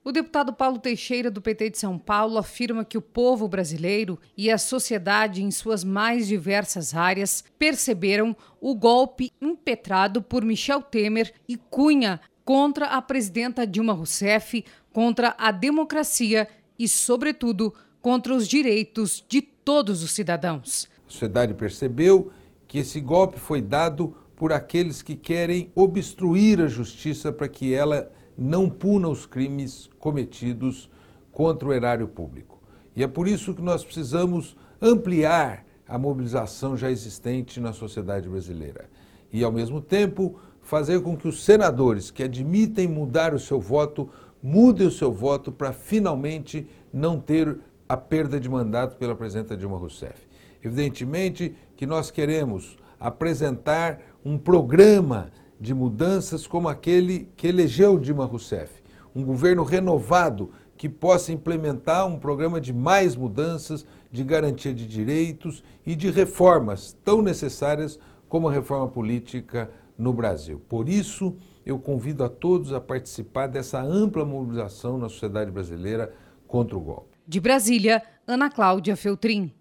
O deputado Paulo Teixeira, do PT de São Paulo, afirma que o povo brasileiro e a sociedade em suas mais diversas áreas perceberam o golpe impetrado por Michel Temer e Cunha contra a presidenta Dilma Rousseff, contra a democracia e, sobretudo, contra os direitos de todos os cidadãos. A sociedade percebeu que esse golpe foi dado por aqueles que querem obstruir a justiça para que ela não puna os crimes cometidos contra o erário público. E é por isso que nós precisamos ampliar a mobilização já existente na sociedade brasileira. E, ao mesmo tempo, fazer com que os senadores que admitem mudar o seu voto, mudem o seu voto para finalmente não ter a perda de mandato pela presidenta Dilma Rousseff. Evidentemente que nós queremos apresentar um programa de mudanças como aquele que elegeu Dilma Rousseff. Um governo renovado que possa implementar um programa de mais mudanças, de garantia de direitos e de reformas tão necessárias como a reforma política no Brasil. Por isso, eu convido a todos a participar dessa ampla mobilização na sociedade brasileira contra o golpe. De Brasília, Ana Cláudia Feltrin.